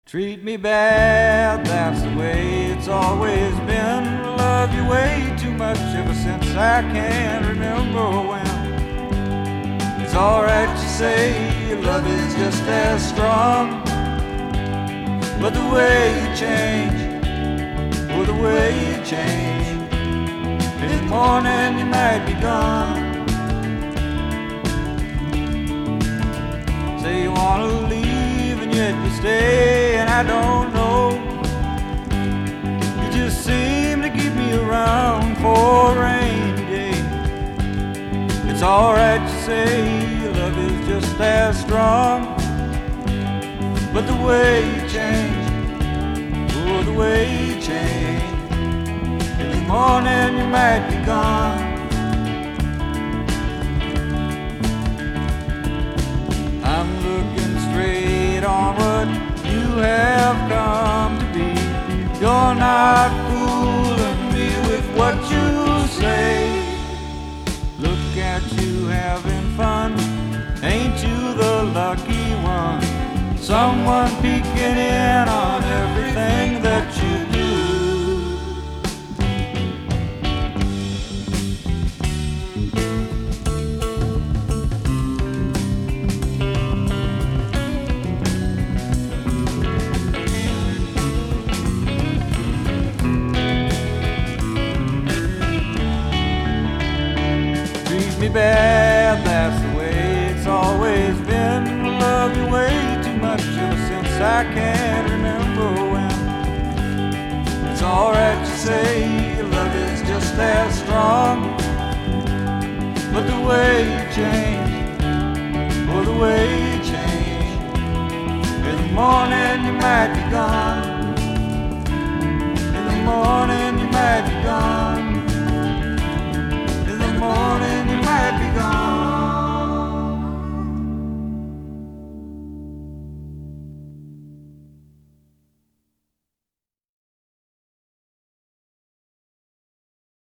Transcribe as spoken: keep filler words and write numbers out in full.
Treat me bad, that's the way it's always been. Love you way too much ever since I can remember when. It's alright to say your love is just as strong, but the way you change, oh the way you change. In the morning you might be gone. Say you wanna leave and yet you stay, and I don't know. You just seem to keep me around for a rainy day. It's alright to say your love is just as strong, but the way you change, oh the way you change. In the morning you might be gone. I'm looking straight on what you have come to be. You're not fooling me with what you say. Look at you having fun, ain't you the lucky one? Someone peeking in on everything that you do. Treat me bad, that's the way it's always been. Love you way too much ever since I can remember when. It's alright to say your love is just as strong, but the way you change, oh the way you change. In the morning you might be gone.